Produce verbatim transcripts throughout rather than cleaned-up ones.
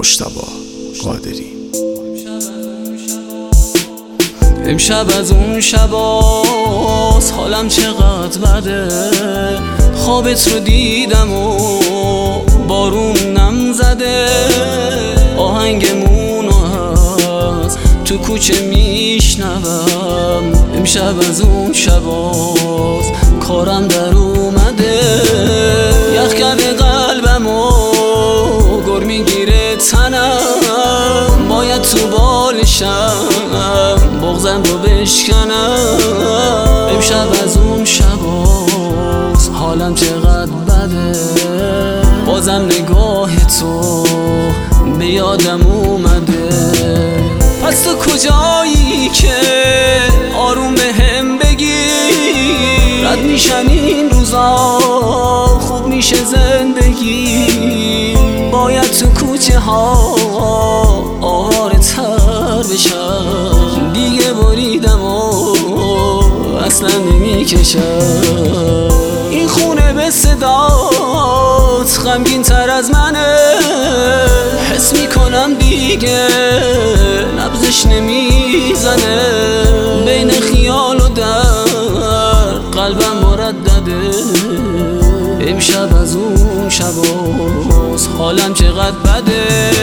مجتبی قادری. امشب از اون شباست حالم چقدر بده، خوابت رو دیدم و بارونم زده، آهنگمون هست تو کوچه میشنوم. امشب از اون شباست کارم در اومده، یخ کرده قلبم و گر میگیره تنم، باید تو بالشم بغضم رو بشکنم. امشب از اون شباست حالم چقدر بده، بازم نگاه تو به یادم اومده. پس تو کجایی که آروم به هم بگی، رد میشن این روزا خوب میشه زندگی، باید تو کوچه ها آواره تر بشم، دیگه بریدم و اصلا نمیکشم. این خونه به صدات غمگین تر از منه، حس میکنم دیگه نبضش نمیزنه، بین خیال و در قلبم مردده. امشب از اون شباست حالم چقدر بده.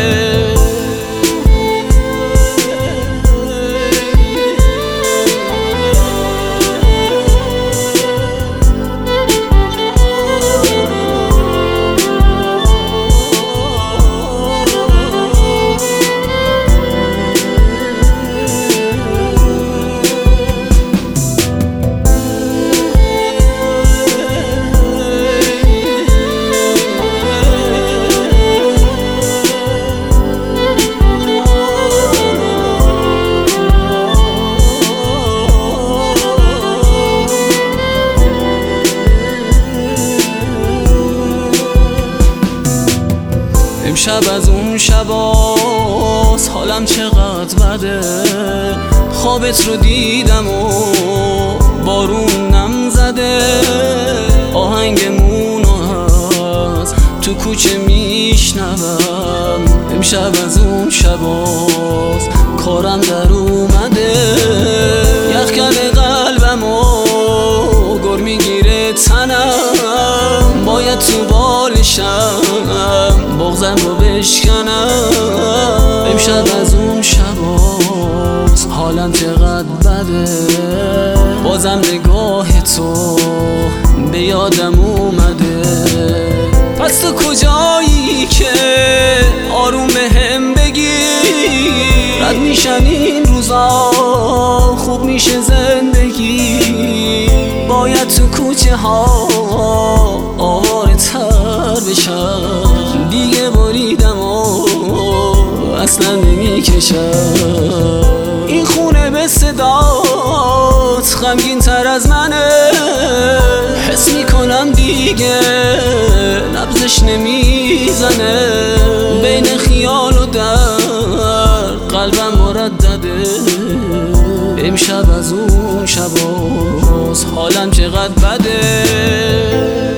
امشب از اون شباست حالم چقدر بده، خوابت رو دیدم و بارونم زده، آهنگمون هست تو کوچه میشنوم. امشب از اون شباست کارم در اومده، یخ کرده قلبم و گر میگیره تنم، باید تو بالشم بغضم رو بشکنم. امشب از اون شباست حالم چقدر بده، بازم نگاه تو به یادم اومده. پس تو کجایی که آروم به هم بگی، رد میشن این روزا خوب میشه زندگی، باید تو کوچه ها آواره تر بشم، دیگه بریدم و اصلا نمیکشم. این خونه به صدات غمگین تر از منه، حس میکنم دیگه نبضش نمیزنه، بین خیال و در قلبم مردده. امشب از اون شباست حالم چقدر بده.